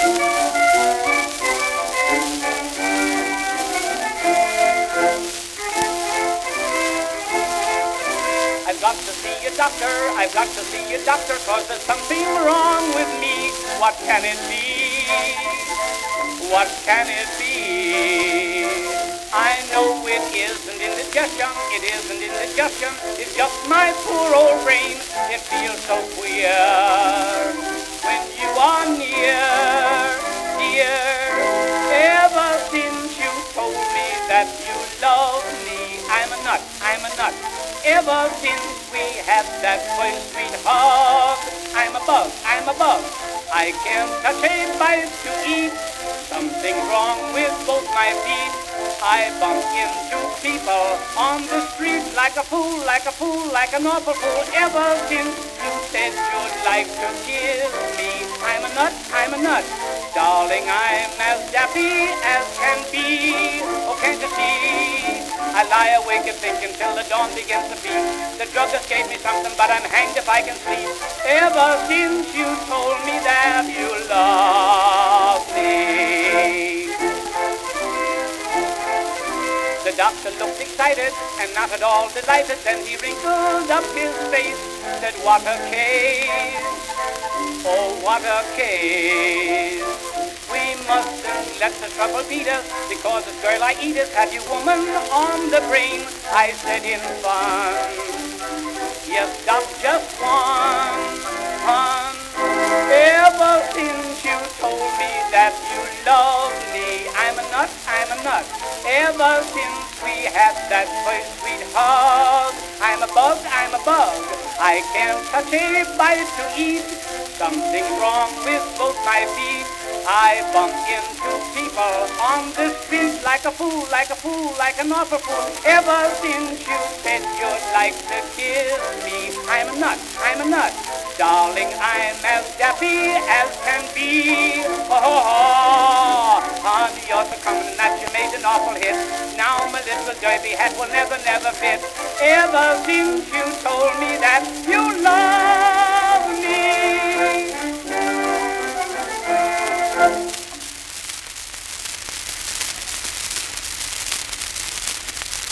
I've got to see a doctor, I've got to see a doctor, 'cause there's something wrong with me. What can it be? What can it be? I know it isn't indigestion, it isn't indigestion, it's just my poor old brain. It feels so queer when you are near, dear. Ever since you told me that you love me, I'm a nut, I'm a nut. Ever since we had that first sweet hug, I'm a bug, I'm a bug. I can't touch a bite to eat. Something's wrong with both my feet. I bump into people on the street like a fool, like a fool, like an awful fool. Ever since you said you'd like to kiss me, I'm a nut, I'm a nut. Darling, I'm as daffy as can be. Oh, can't you see? I lie awake and think until the dawn begins to beat. The drug just gave me something, but I'm hanged if I can sleep. Ever since you told me that you love me. The doctor looked excited and not at all delighted. Then he wrinkled up his face, said, what a case, oh what a case. We mustn't let the trouble beat us, because this girl I eat us. Have you woman on the brain? I said in fun, yes doc, just one, hun. Ever since you told me that you love me, I'm a nut, I'm a nut. Ever since we had that first sweet hug, I'm a bug, I'm a bug. I can't touch a bite to eat. Something's wrong with both my feet. I bump into people on the street like a fool, like a fool, like an awful fool. Ever since you said you'd like to kiss me, I'm a nut, I'm a nut. Darling, I'm as daffy as can be. Oh, honey, you're so coming that you made an awful hit. Now my little derby hat will never, never fit. Ever since you told me that you love